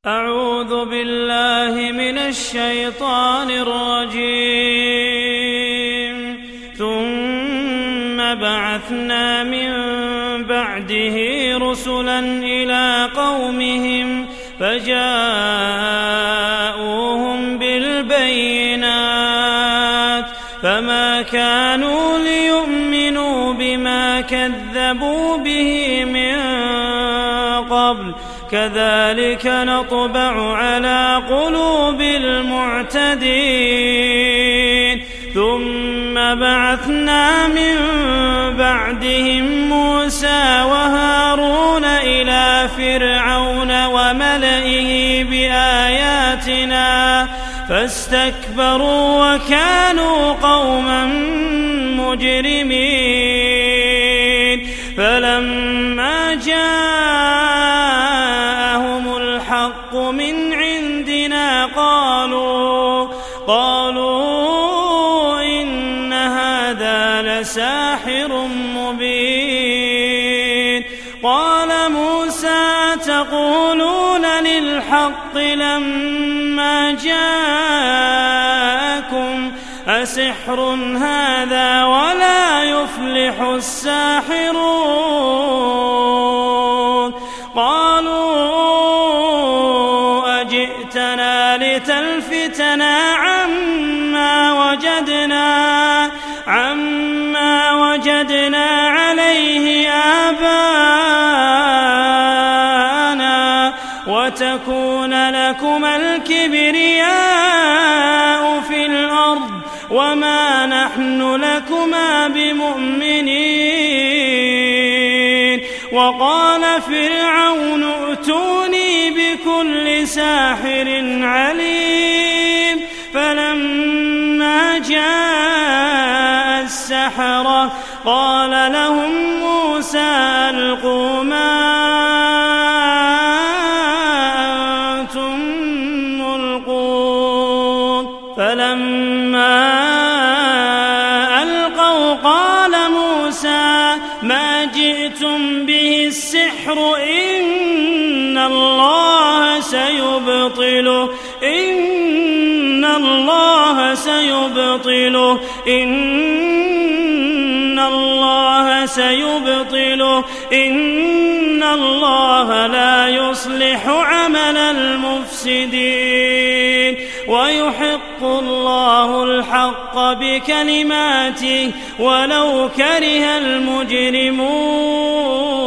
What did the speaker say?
أعوذ بالله من الشيطان الرجيم. ثم بعثنا من بعده رسلا إلى قومهم فجاءوهم بالبينات فما كانوا ليؤمنوا بما كذبوا به من قبل كذلك نطبع على قلوب المعتدين. ثم بعثنا من بعدهم موسى وهارون إلى فرعون وملئه بآياتنا فاستكبروا وكانوا قوما مجرمين. فلما جاءهم الحق من عندنا قالوا إن هذا لساحر مبين. قال موسى تقولون للحق لما جاءكم أسحر هذا ولا يفلح الساحرون. قالوا أجئتنا لتلفتنا عما وجدنا عليه آباءنا وتكون لكما الكبرياء في الأرض وما نحن لكما بمؤمنين. وقال فرعون ائتوني بكل ساحر عليم. فلما جاء السحرة قال لهم موسى ألقوا ما أنتم ملقون. فلما ألقوا قال موسى ما جئتم به السحر إن الله سيبطله إن الله لا يصلح عمل المفسدين ويحق الله الحق بكلماته ولو كره المجرمون.